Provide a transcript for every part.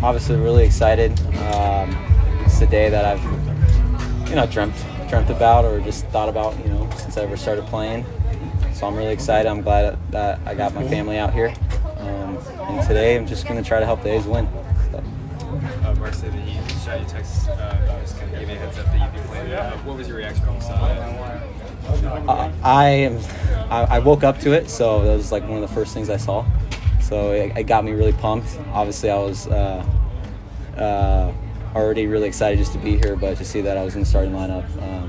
obviously really excited. It's a day that I've, dreamt about or just thought about, since I ever started playing. So I'm really excited. I'm glad that I got my family out here. And today I'm just going to try to help the A's win. So. Mark said that he shot you a text, just kind of giving you a heads up that you'd be playing. What was your reaction when you saw that? I woke up to it, so that was like one of the first things I saw. So it got me really pumped. Obviously, I was already really excited just to be here, but to see that I was in the starting lineup,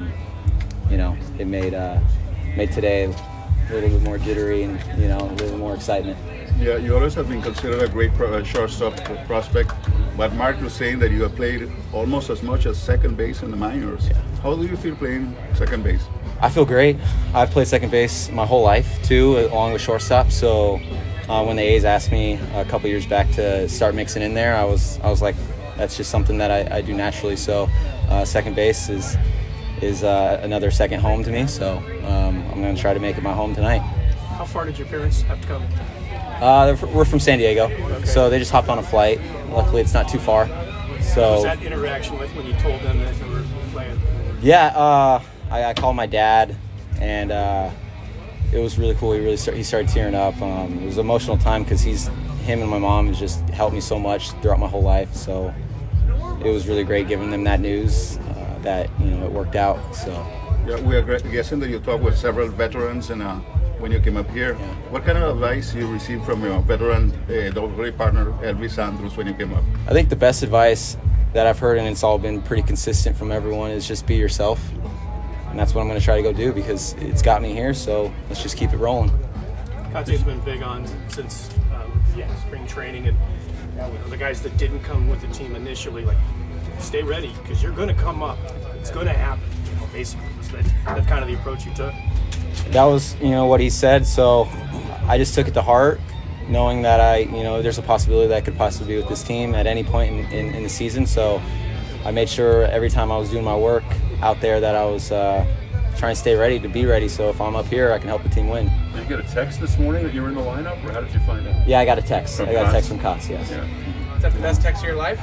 it made today a little bit more jittery and a little more excitement. Yeah, you always have been considered a great shortstop prospect, but Mark was saying that you have played almost as much as second base in the minors. Yeah. How do you feel playing second base? I feel great. I've played second base my whole life too, along with shortstop. So when the A's asked me a couple years back to start mixing in there, I was like, that's just something that I do naturally. So second base is another second home to me. So I'm going to try to make it my home tonight. How far did your parents have to come? We're from San Diego, so they just hopped on a flight. Luckily, it's not too far. So what was that interaction with when you told them that you were playing? Yeah, I called my dad, and it was really cool. He started tearing up. It was an emotional time because him and my mom has just helped me so much throughout my whole life. So it was really great giving them that news that it worked out. So yeah, we are guessing that you talked with several veterans and. When you came up here, yeah. What kind of advice you received from your veteran double-A partner Elvis Andrus when you came up? I think the best advice that I've heard, and it's all been pretty consistent from everyone, is just be yourself. And that's what I'm going to try to go do because it's got me here, so let's just keep it rolling. Katsu's been big on since spring training, and the guys that didn't come with the team initially, like, stay ready because you're going to come up. It's going to happen, basically. So that's kind of the approach you took. That was, what he said, so I just took it to heart, knowing that there's a possibility that I could possibly be with this team at any point in the season. So I made sure every time I was doing my work out there that I was trying to stay ready to be ready. So if I'm up here, I can help the team win. Did you get a text this morning that you were in the lineup, or how did you find out? Yeah, I got a text. From I got a text Kotz? from Kotz, yes. Yeah. Is that the best text of your life?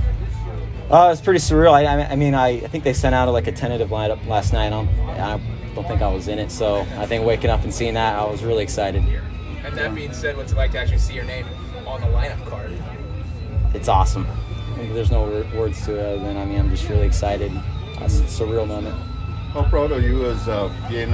It's pretty surreal. I think they sent out a tentative lineup last night. I don't think I was in it, so I think waking up and seeing that, I was really excited. And that being said, what's it like to actually see your name on the lineup card? It's awesome. There's no words to it other than, I'm just really excited. It's a surreal moment. How proud are you as getting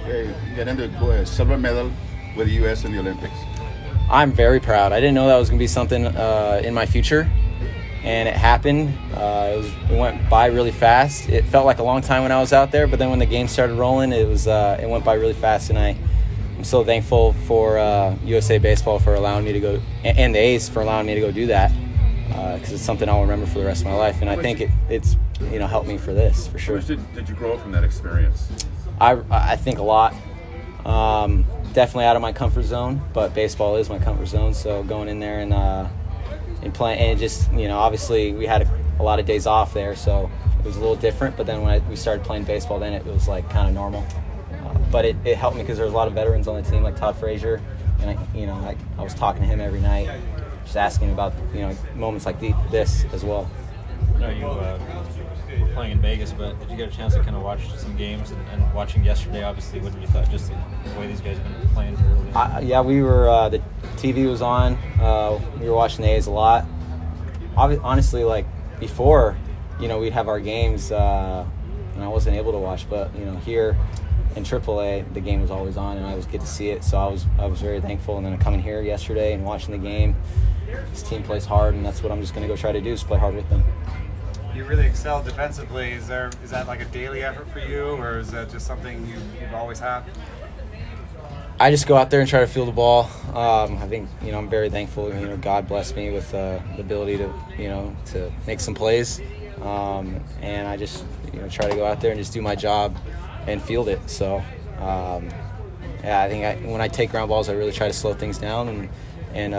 the silver medal with the U.S. in the Olympics? I'm very proud. I didn't know that was going to be something in my future, and it happened. It went by really fast. It felt like a long time when I was out there, but then when the game started rolling, it went by really fast, and I'm so thankful for USA Baseball for allowing me to go, and the A's for allowing me to go do that, because it's something I'll remember for the rest of my life, and I think it's helped me for this, for sure. How much did you grow from that experience? I think a lot. Definitely out of my comfort zone, but baseball is my comfort zone, so going in there and playing, and it just, obviously we had a lot of days off there, so it was a little different, but then when we started playing baseball, then it was like kind of normal. But it helped me because there was a lot of veterans on the team, like Todd Frazier, and I was talking to him every night, just asking about moments like this as well. I know you were playing in Vegas, but did you get a chance to kind of watch some games and watching yesterday? Obviously, what did you thought just the way these guys have been playing early? Yeah, we were. The TV was on. We were watching the A's a lot. Honestly, like before, we'd have our games, and I wasn't able to watch. But here in AAA, the game was always on, and I always get to see it. So I was very thankful. And then coming here yesterday and watching the game, this team plays hard, and that's what I'm just going to go try to do is play hard with them. You really excel defensively. Is that like a daily effort for you, or is that just something you've always had? I just go out there and try to field the ball. I think I'm very thankful. God blessed me with the ability to make some plays, and I just try to go out there and just do my job and field it. So I think when I take ground balls, I really try to slow things down and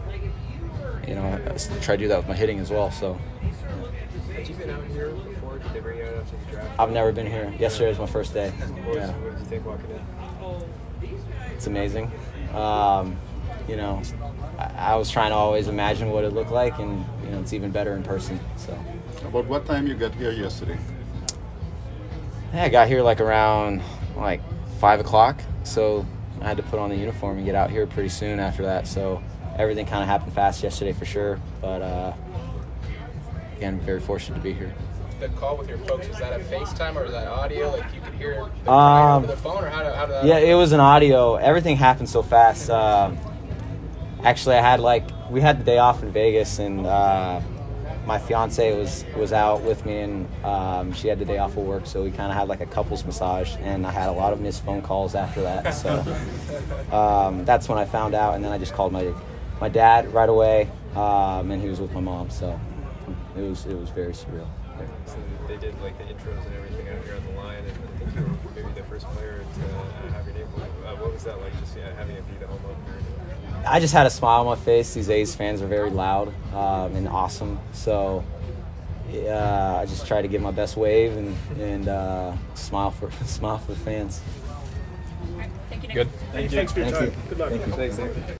try to do that with my hitting as well. So. Had you been out here before? Did they bring you out after the draft? I've never been here. Yesterday was my first day. What did you think walking in? It's amazing. I was trying to always imagine what it looked like, and it's even better in person. So. About what time you got here yesterday? Yeah, I got here like around 5 o'clock, so I had to put on the uniform and get out here pretty soon after that. So everything kind of happened fast yesterday for sure. But again, very fortunate to be here. The call with your folks, was that a FaceTime or was that audio? Like you could hear them crying over the phone, or how did that? Yeah, it was an audio. Everything happened so fast. Actually, we had the day off in Vegas, and my fiance was out with me, and she had the day off of work, so we kind of had like a couples massage, and I had a lot of missed phone calls after that. So that's when I found out, and then I just called my dad right away, and he was with my mom. So it was very surreal. So they did like the intros and everything out here on the line, and I think you were maybe the first player to have your name. What was that like, just having it be the home opener? I just had a smile on my face. These A's fans are very loud and awesome. So I just tried to give my best wave and smile for the fans. Thank you, Nick. Good. Thanks for your time. you. Good luck. Thank you. Thanks.